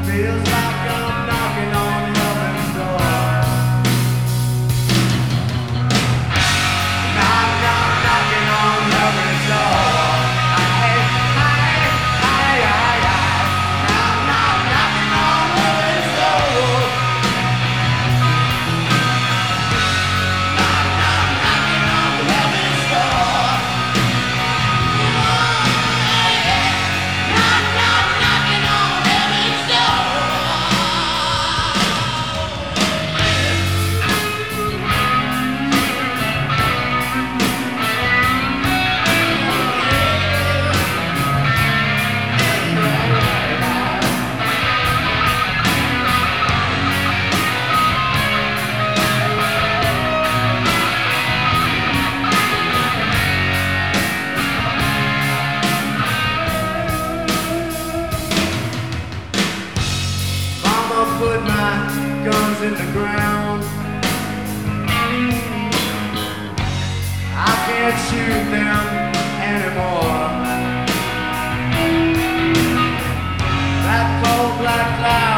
Feels like I'm knocking on heaven's door. Knock, knock, knocking on heaven's door. Hey, hey, hey, hey, hey. Knock, knock, knocking on heaven's door. Knock, knock, knocking on heaven's door. Knock, knock, knocking on heaven's door. Mama put my guns in the ground. I can't shoot them anymore. That cold black cloud